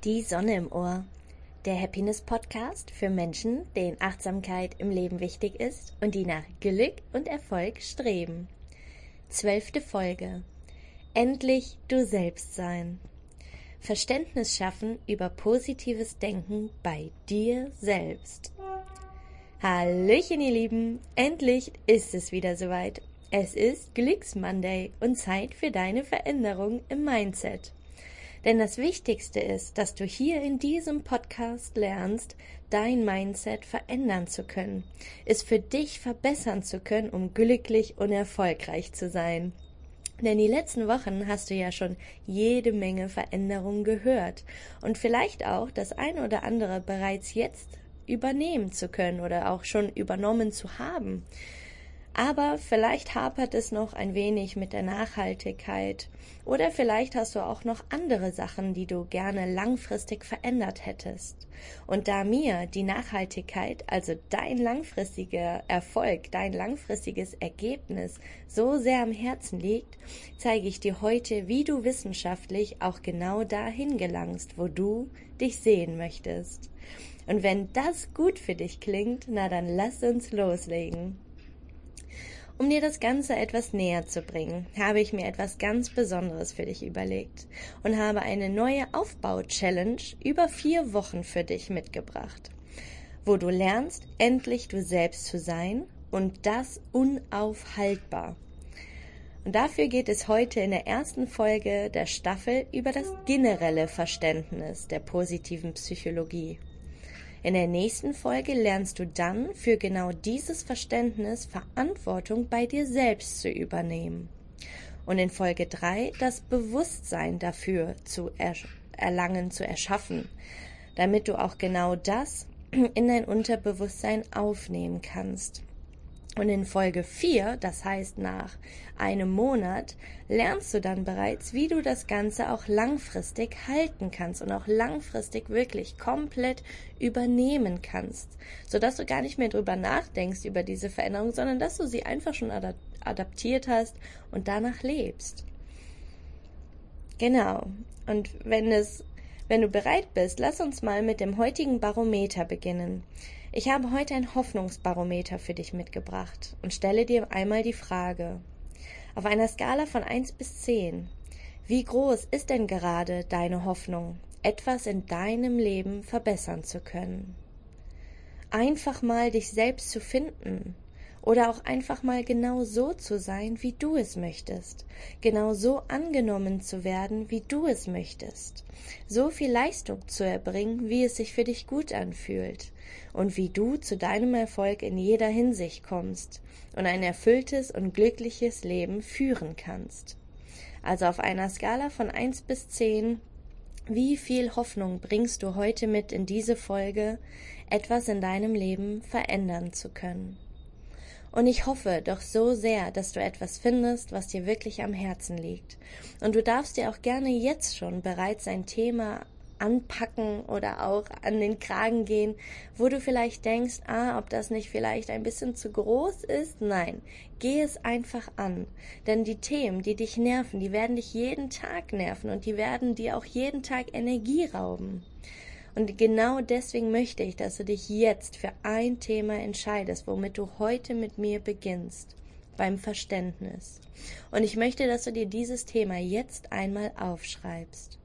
Die Sonne im Ohr, der Happiness-Podcast für Menschen, denen Achtsamkeit im Leben wichtig ist und die nach Glück und Erfolg streben. 12. Folge. Endlich du selbst sein. Verständnis schaffen über positives Denken bei dir selbst. Hallöchen ihr Lieben, endlich ist es wieder soweit. Es ist Glücks-Monday und Zeit für deine Veränderung im Mindset. Denn das Wichtigste ist, dass du hier in diesem Podcast lernst, dein Mindset verändern zu können, es für dich verbessern zu können, um glücklich und erfolgreich zu sein. Denn die letzten Wochen hast du ja schon jede Menge Veränderungen gehört und vielleicht auch das ein oder andere bereits jetzt übernehmen zu können oder auch schon übernommen zu haben. Aber vielleicht hapert es noch ein wenig mit der Nachhaltigkeit oder vielleicht hast du auch noch andere Sachen, die du gerne langfristig verändert hättest. Und da mir die Nachhaltigkeit, also dein langfristiger Erfolg, dein langfristiges Ergebnis so sehr am Herzen liegt, zeige ich dir heute, wie du wissenschaftlich auch genau dahin gelangst, wo du dich sehen möchtest. Und wenn das gut für dich klingt, na dann lass uns loslegen. Um dir das Ganze etwas näher zu bringen, habe ich mir etwas ganz Besonderes für dich überlegt und habe eine neue Aufbau-Challenge über 4 Wochen für dich mitgebracht, wo du lernst, endlich du selbst zu sein und das unaufhaltbar. Und dafür geht es heute in der ersten Folge der Staffel über das generelle Verständnis der positiven Psychologie. In der nächsten Folge lernst du dann für genau dieses Verständnis Verantwortung bei dir selbst zu übernehmen. Und in Folge 3 das Bewusstsein dafür zu erlangen, zu erschaffen, damit du auch genau das in dein Unterbewusstsein aufnehmen kannst. Und in Folge 4, das heißt nach einem Monat, lernst du dann bereits, wie du das Ganze auch langfristig halten kannst und auch langfristig wirklich komplett übernehmen kannst, sodass du gar nicht mehr drüber nachdenkst über diese Veränderung, sondern dass du sie einfach schon adaptiert hast und danach lebst. Genau. Und wenn du bereit bist, lass uns mal mit dem heutigen Barometer beginnen. Ich habe heute ein Hoffnungsbarometer für dich mitgebracht und stelle dir einmal die Frage: Auf einer Skala von 1 bis 10, wie groß ist denn gerade deine Hoffnung, etwas in deinem Leben verbessern zu können? Einfach mal dich selbst zu finden oder auch einfach mal genau so zu sein, wie du es möchtest, genau so angenommen zu werden, wie du es möchtest, so viel Leistung zu erbringen, wie es sich für dich gut anfühlt und wie du zu deinem Erfolg in jeder Hinsicht kommst und ein erfülltes und glückliches Leben führen kannst. Also auf einer Skala von 1 bis 10, wie viel Hoffnung bringst du heute mit in diese Folge, etwas in deinem Leben verändern zu können? Und ich hoffe doch so sehr, dass du etwas findest, was dir wirklich am Herzen liegt. Und du darfst dir auch gerne jetzt schon bereits ein Thema anpacken oder auch an den Kragen gehen, wo du vielleicht denkst, ob das nicht vielleicht ein bisschen zu groß ist. Nein, geh es einfach an. Denn die Themen, die dich nerven, die werden dich jeden Tag nerven und die werden dir auch jeden Tag Energie rauben. Und genau deswegen möchte ich, dass du dich jetzt für ein Thema entscheidest, womit du heute mit mir beginnst, beim Verständnis. Und ich möchte, dass du dir dieses Thema jetzt einmal aufschreibst.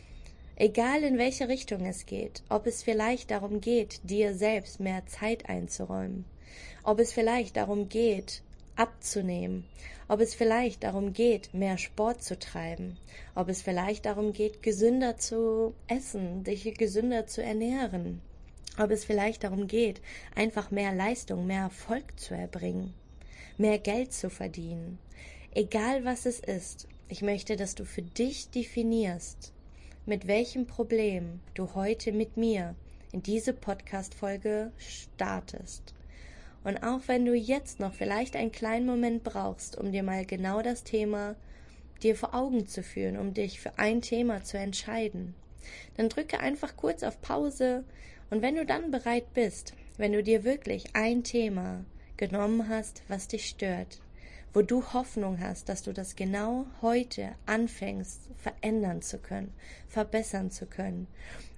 Egal in welche Richtung es geht, ob es vielleicht darum geht, dir selbst mehr Zeit einzuräumen, ob es vielleicht darum geht, abzunehmen, ob es vielleicht darum geht, mehr Sport zu treiben, ob es vielleicht darum geht, gesünder zu essen, dich gesünder zu ernähren, ob es vielleicht darum geht, einfach mehr Leistung, mehr Erfolg zu erbringen, mehr Geld zu verdienen. Egal was es ist, ich möchte, dass du für dich definierst, mit welchem Problem du heute mit mir in diese Podcast-Folge startest. Und auch wenn du jetzt noch vielleicht einen kleinen Moment brauchst, um dir mal genau das Thema dir vor Augen zu führen, um dich für ein Thema zu entscheiden, dann drücke einfach kurz auf Pause und wenn du dann bereit bist, wenn du dir wirklich ein Thema genommen hast, was dich stört, wo du Hoffnung hast, dass du das genau heute anfängst, verändern zu können, verbessern zu können,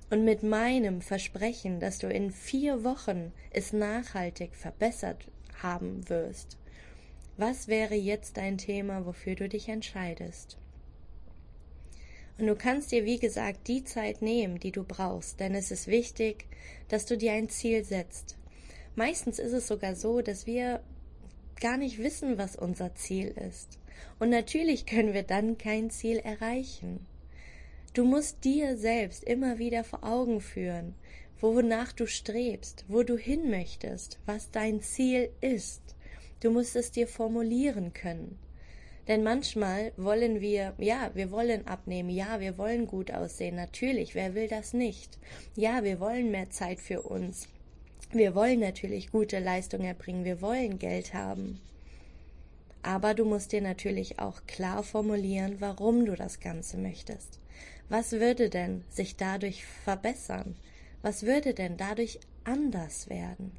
Und mit meinem Versprechen, dass du in 4 Wochen es nachhaltig verbessert haben wirst, was wäre jetzt dein Thema, wofür du dich entscheidest? Und du kannst dir, wie gesagt, die Zeit nehmen, die du brauchst, denn es ist wichtig, dass du dir ein Ziel setzt. Meistens ist es sogar so, dass wir gar nicht wissen, was unser Ziel ist. Und natürlich können wir dann kein Ziel erreichen. Du musst dir selbst immer wieder vor Augen führen, wonach du strebst, wo du hin möchtest, was dein Ziel ist. Du musst es dir formulieren können. Denn manchmal wollen wir wollen abnehmen, ja, wir wollen gut aussehen, natürlich, wer will das nicht? Ja, wir wollen mehr Zeit für uns. Wir wollen natürlich gute Leistung erbringen, wir wollen Geld haben. Aber du musst dir natürlich auch klar formulieren, warum du das Ganze möchtest. Was würde denn sich dadurch verbessern? Was würde denn dadurch anders werden?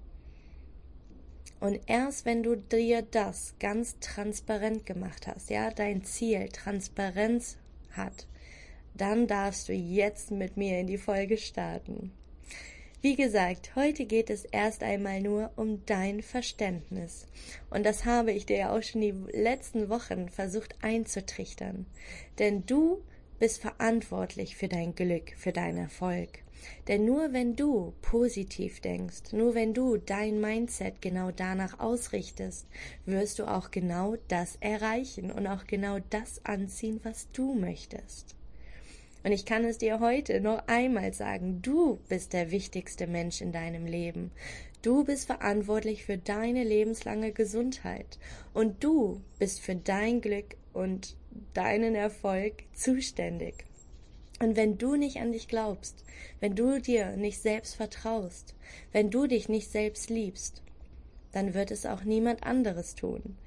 Und erst wenn du dir das ganz transparent gemacht hast, ja, dein Ziel Transparenz hat, dann darfst du jetzt mit mir in die Folge starten. Wie gesagt, heute geht es erst einmal nur um dein Verständnis. Und das habe ich dir ja auch schon die letzten Wochen versucht einzutrichtern. Denn du bist verantwortlich für dein Glück, für deinen Erfolg. Denn nur wenn du positiv denkst, nur wenn du dein Mindset genau danach ausrichtest, wirst du auch genau das erreichen und auch genau das anziehen, was du möchtest. Und ich kann es dir heute noch einmal sagen, du bist der wichtigste Mensch in deinem Leben. Du bist verantwortlich für deine lebenslange Gesundheit. Und du bist für dein Glück und deinen Erfolg zuständig. Und wenn du nicht an dich glaubst, wenn du dir nicht selbst vertraust, wenn du dich nicht selbst liebst, dann wird es auch niemand anderes tun.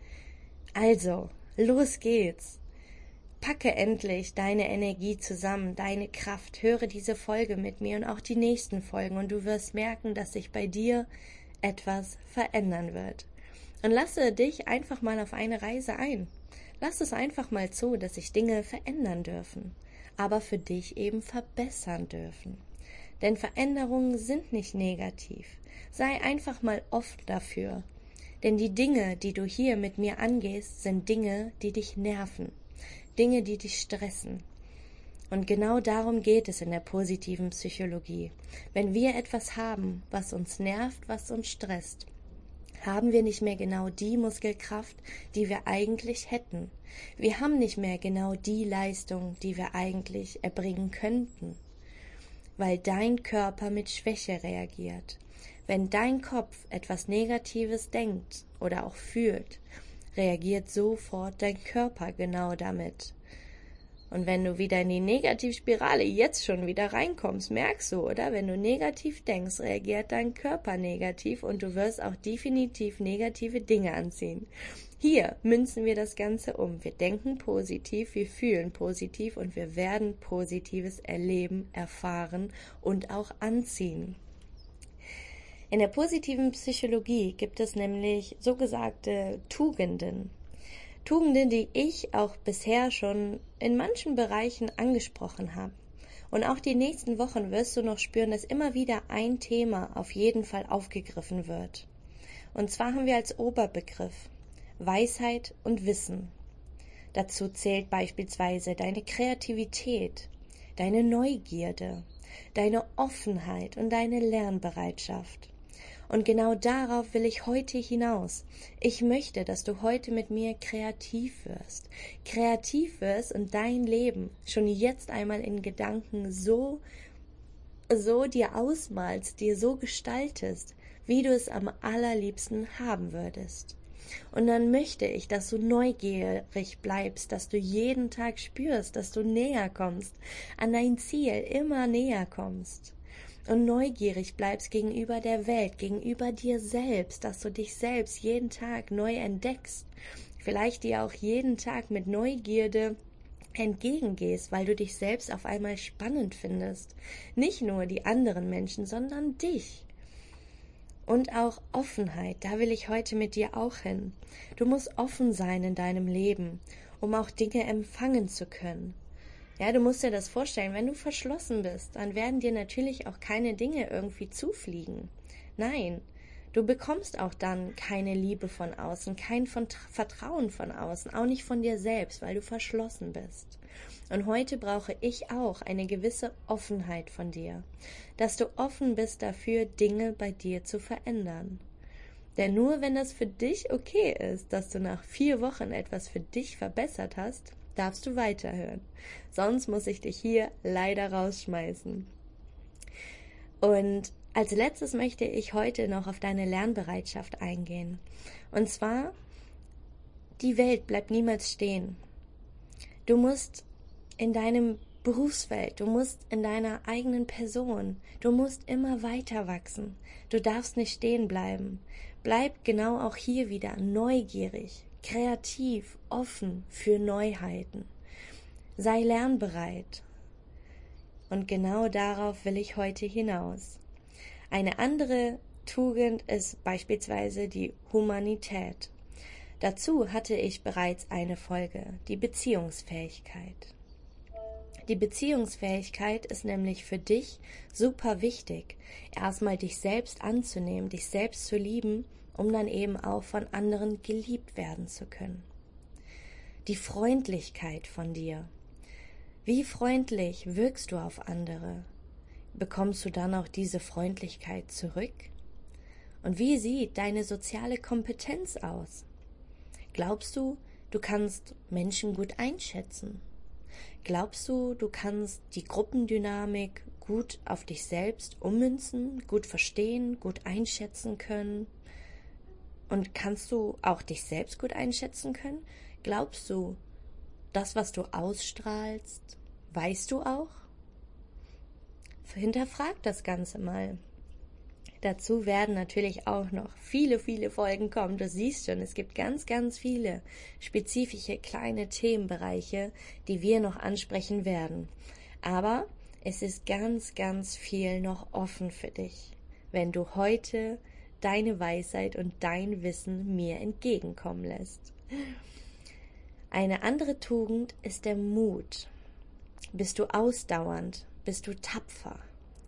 Also, los geht's! Packe endlich deine Energie zusammen, deine Kraft, höre diese Folge mit mir und auch die nächsten Folgen und du wirst merken, dass sich bei dir etwas verändern wird. Und lasse dich einfach mal auf eine Reise ein. Lass es einfach mal zu, dass sich Dinge verändern dürfen, aber für dich eben verbessern dürfen. Denn Veränderungen sind nicht negativ. Sei einfach mal offen dafür. Denn die Dinge, die du hier mit mir angehst, sind Dinge, die dich nerven. Dinge, die dich stressen. Und genau darum geht es in der positiven Psychologie. Wenn wir etwas haben, was uns nervt, was uns stresst, haben wir nicht mehr genau die Muskelkraft, die wir eigentlich hätten. Wir haben nicht mehr genau die Leistung, die wir eigentlich erbringen könnten, weil dein Körper mit Schwäche reagiert. Wenn dein Kopf etwas Negatives denkt oder auch fühlt, reagiert sofort dein Körper genau damit. Und wenn du wieder in die Negativspirale jetzt schon wieder reinkommst, merkst du, oder? Wenn du negativ denkst, reagiert dein Körper negativ und du wirst auch definitiv negative Dinge anziehen. Hier münzen wir das Ganze um. Wir denken positiv, wir fühlen positiv und wir werden Positives erleben, erfahren und auch anziehen. In der positiven Psychologie gibt es nämlich so gesagte Tugenden. Tugenden, die ich auch bisher schon in manchen Bereichen angesprochen habe. Und auch die nächsten Wochen wirst du noch spüren, dass immer wieder ein Thema auf jeden Fall aufgegriffen wird. Und zwar haben wir als Oberbegriff Weisheit und Wissen. Dazu zählt beispielsweise deine Kreativität, deine Neugierde, deine Offenheit und deine Lernbereitschaft. Und genau darauf will ich heute hinaus. Ich möchte, dass du heute mit mir kreativ wirst. Kreativ wirst und dein Leben schon jetzt einmal in Gedanken so dir ausmalst, dir so gestaltest, wie du es am allerliebsten haben würdest. Und dann möchte ich, dass du neugierig bleibst, dass du jeden Tag spürst, dass du näher kommst, an dein Ziel immer näher kommst. Und neugierig bleibst gegenüber der Welt, gegenüber dir selbst, dass du dich selbst jeden Tag neu entdeckst. Vielleicht dir auch jeden Tag mit Neugierde entgegengehst, weil du dich selbst auf einmal spannend findest. Nicht nur die anderen Menschen, sondern dich. Und auch Offenheit, da will ich heute mit dir auch hin. Du musst offen sein in deinem Leben, um auch Dinge empfangen zu können. Ja, du musst dir das vorstellen, wenn du verschlossen bist, dann werden dir natürlich auch keine Dinge irgendwie zufliegen. Nein, du bekommst auch dann keine Liebe von außen, kein Vertrauen von außen, auch nicht von dir selbst, weil du verschlossen bist. Und heute brauche ich auch eine gewisse Offenheit von dir, dass du offen bist dafür, Dinge bei dir zu verändern. Denn nur wenn das für dich okay ist, dass du nach 4 Wochen etwas für dich verbessert hast, darfst du weiterhören. Sonst muss ich dich hier leider rausschmeißen. Und als letztes möchte ich heute noch auf deine Lernbereitschaft eingehen. Und zwar, die Welt bleibt niemals stehen. Du musst in deinem Berufsfeld, du musst in deiner eigenen Person, du musst immer weiter wachsen. Du darfst nicht stehen bleiben. Bleib genau auch hier wieder neugierig, kreativ, offen für Neuheiten. Sei lernbereit. Und genau darauf will ich heute hinaus. Eine andere Tugend ist beispielsweise die Humanität. Dazu hatte ich bereits eine Folge, die Beziehungsfähigkeit. Die Beziehungsfähigkeit ist nämlich für dich super wichtig, erstmal dich selbst anzunehmen, dich selbst zu lieben, um dann eben auch von anderen geliebt werden zu können. Die Freundlichkeit von dir. Wie freundlich wirkst du auf andere? Bekommst du dann auch diese Freundlichkeit zurück? Und wie sieht deine soziale Kompetenz aus? Glaubst du, du kannst Menschen gut einschätzen? Glaubst du, du kannst die Gruppendynamik gut auf dich selbst ummünzen, gut verstehen, gut einschätzen können? Und kannst du auch dich selbst gut einschätzen können? Glaubst du, das, was du ausstrahlst, weißt du auch? Hinterfrag das Ganze mal. Dazu werden natürlich auch noch viele, viele Folgen kommen. Du siehst schon, es gibt ganz, ganz viele spezifische kleine Themenbereiche, die wir noch ansprechen werden. Aber es ist ganz, ganz viel noch offen für dich, wenn du heute deine Weisheit und dein Wissen mir entgegenkommen lässt. Eine andere Tugend ist der Mut. Bist du ausdauernd? Bist du tapfer?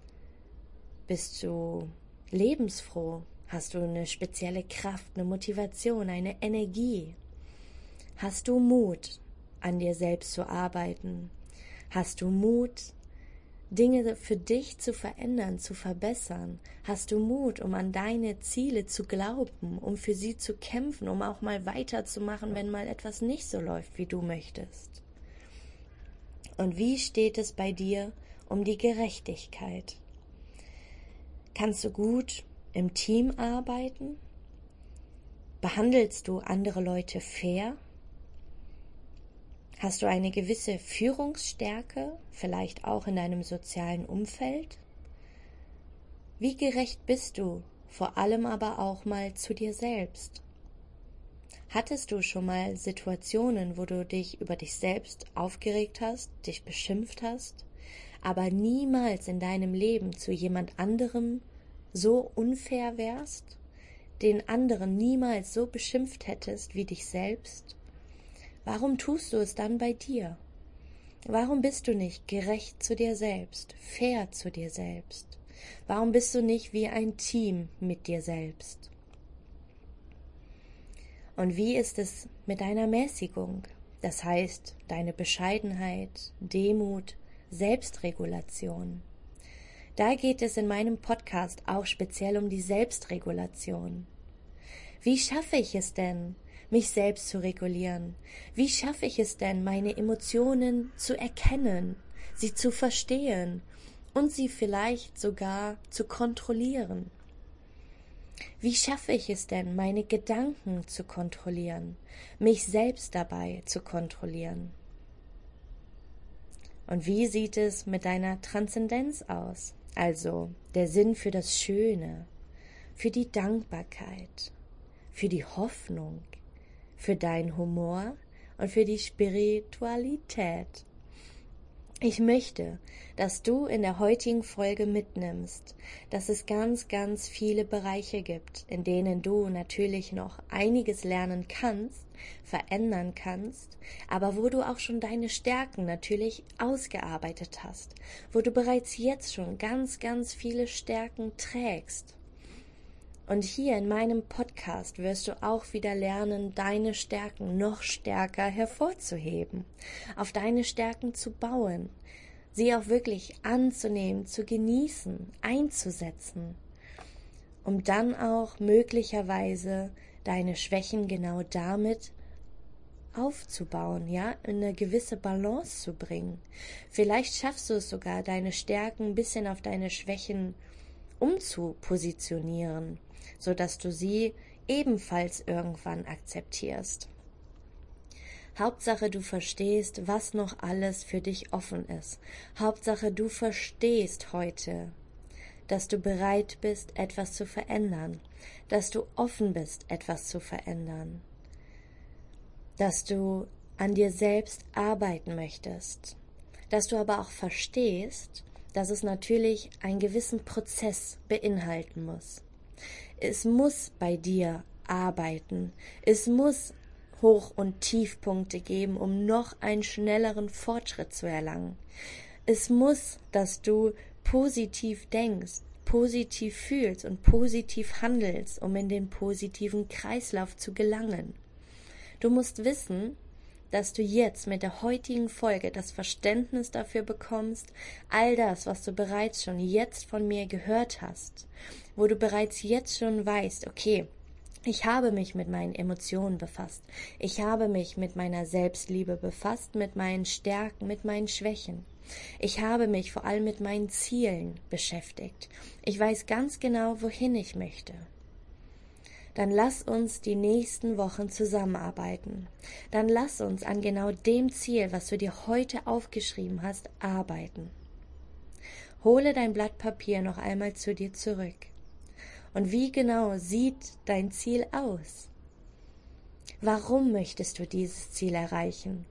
Bist du lebensfroh? Hast du eine spezielle Kraft, eine Motivation, eine Energie? Hast du Mut, an dir selbst zu arbeiten? Hast du Mut, Dinge für dich zu verändern, zu verbessern? Hast du Mut, um an deine Ziele zu glauben, um für sie zu kämpfen, um auch mal weiterzumachen, wenn mal etwas nicht so läuft, wie du möchtest? Und wie steht es bei dir um die Gerechtigkeit? Kannst du gut im Team arbeiten? Behandelst du andere Leute fair? Hast du eine gewisse Führungsstärke, vielleicht auch in deinem sozialen Umfeld? Wie gerecht bist du, vor allem aber auch mal zu dir selbst? Hattest du schon mal Situationen, wo du dich über dich selbst aufgeregt hast, dich beschimpft hast, aber niemals in deinem Leben zu jemand anderem so unfair wärst, den anderen niemals so beschimpft hättest wie dich selbst? Warum tust du es dann bei dir? Warum bist du nicht gerecht zu dir selbst, fair zu dir selbst? Warum bist du nicht wie ein Team mit dir selbst? Und wie ist es mit deiner Mäßigung? Das heißt, deine Bescheidenheit, Demut, Selbstregulation. Da geht es in meinem Podcast auch speziell um die Selbstregulation. Wie schaffe ich es denn, mich selbst zu regulieren? Wie schaffe ich es denn, meine Emotionen zu erkennen, sie zu verstehen und sie vielleicht sogar zu kontrollieren? Wie schaffe ich es denn, meine Gedanken zu kontrollieren, mich selbst dabei zu kontrollieren? Und wie sieht es mit deiner Transzendenz aus? Also der Sinn für das Schöne, für die Dankbarkeit, für die Hoffnung, für deinen Humor und für die Spiritualität. Ich möchte, dass du in der heutigen Folge mitnimmst, dass es ganz, ganz viele Bereiche gibt, in denen du natürlich noch einiges lernen kannst, verändern kannst, aber wo du auch schon deine Stärken natürlich ausgearbeitet hast, wo du bereits jetzt schon ganz, ganz viele Stärken trägst. Und hier in meinem Podcast wirst du auch wieder lernen, deine Stärken noch stärker hervorzuheben, auf deine Stärken zu bauen, sie auch wirklich anzunehmen, zu genießen, einzusetzen, um dann auch möglicherweise deine Schwächen genau damit aufzubauen, ja, in eine gewisse Balance zu bringen. Vielleicht schaffst du es sogar, deine Stärken ein bisschen auf deine Schwächen umzupositionieren, sodass du sie ebenfalls irgendwann akzeptierst. Hauptsache, du verstehst, was noch alles für dich offen ist. Hauptsache, du verstehst heute, dass du bereit bist, etwas zu verändern, dass du offen bist, etwas zu verändern, dass du an dir selbst arbeiten möchtest, dass du aber auch verstehst, dass es natürlich einen gewissen Prozess beinhalten muss. Es muss bei dir arbeiten. Es muss Hoch- und Tiefpunkte geben, um noch einen schnelleren Fortschritt zu erlangen. Es muss, dass du positiv denkst, positiv fühlst und positiv handelst, um in den positiven Kreislauf zu gelangen. Du musst wissen, dass du jetzt mit der heutigen Folge das Verständnis dafür bekommst, all das, was du bereits schon jetzt von mir gehört hast, wo du bereits jetzt schon weißt, okay, ich habe mich mit meinen Emotionen befasst, ich habe mich mit meiner Selbstliebe befasst, mit meinen Stärken, mit meinen Schwächen. Ich habe mich vor allem mit meinen Zielen beschäftigt. Ich weiß ganz genau, wohin ich möchte. Dann lass uns die nächsten Wochen zusammenarbeiten. Dann lass uns an genau dem Ziel, was du dir heute aufgeschrieben hast, arbeiten. Hole dein Blatt Papier noch einmal zu dir zurück. Und wie genau sieht dein Ziel aus? Warum möchtest du dieses Ziel erreichen?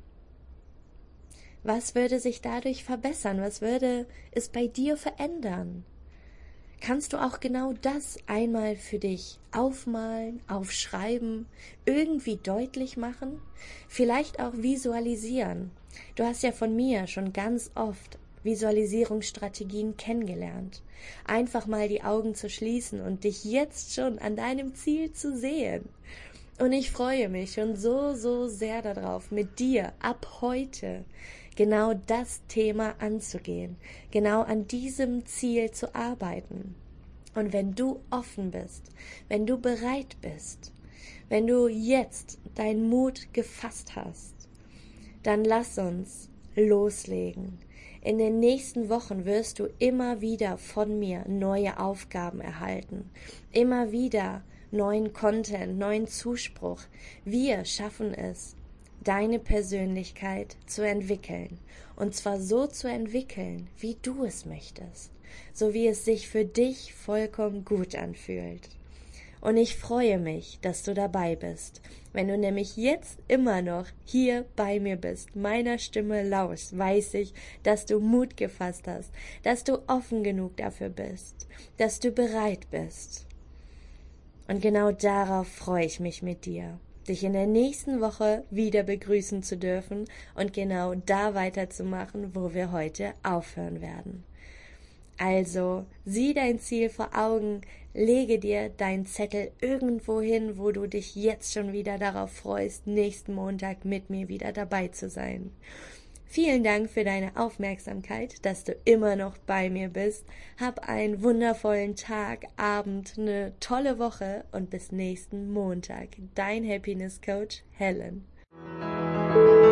Was würde sich dadurch verbessern? Was würde es bei dir verändern? Kannst du auch genau das einmal für dich aufmalen, aufschreiben, irgendwie deutlich machen, vielleicht auch visualisieren. Du hast ja von mir schon ganz oft Visualisierungsstrategien kennengelernt. Einfach mal die Augen zu schließen und dich jetzt schon an deinem Ziel zu sehen. Und ich freue mich schon so, so sehr darauf, mit dir ab heute genau das Thema anzugehen, genau an diesem Ziel zu arbeiten. Und wenn du offen bist, wenn du bereit bist, wenn du jetzt deinen Mut gefasst hast, dann lass uns loslegen. In den nächsten Wochen wirst du immer wieder von mir neue Aufgaben erhalten, immer wieder neuen Content, neuen Zuspruch. Wir schaffen es, deine Persönlichkeit zu entwickeln. Und zwar so zu entwickeln, wie du es möchtest. So wie es sich für dich vollkommen gut anfühlt. Und ich freue mich, dass du dabei bist. Wenn du nämlich jetzt immer noch hier bei mir bist, meiner Stimme lauschst, weiß ich, dass du Mut gefasst hast, dass du offen genug dafür bist, dass du bereit bist. Und genau darauf freue ich mich mit dir, dich in der nächsten Woche wieder begrüßen zu dürfen und genau da weiterzumachen, wo wir heute aufhören werden. Also, sieh dein Ziel vor Augen, lege dir deinen Zettel irgendwo hin, wo du dich jetzt schon wieder darauf freust, nächsten Montag mit mir wieder dabei zu sein. Vielen Dank für deine Aufmerksamkeit, dass du immer noch bei mir bist. Hab einen wundervollen Tag, Abend, eine tolle Woche und bis nächsten Montag. Dein Happiness Coach Helen.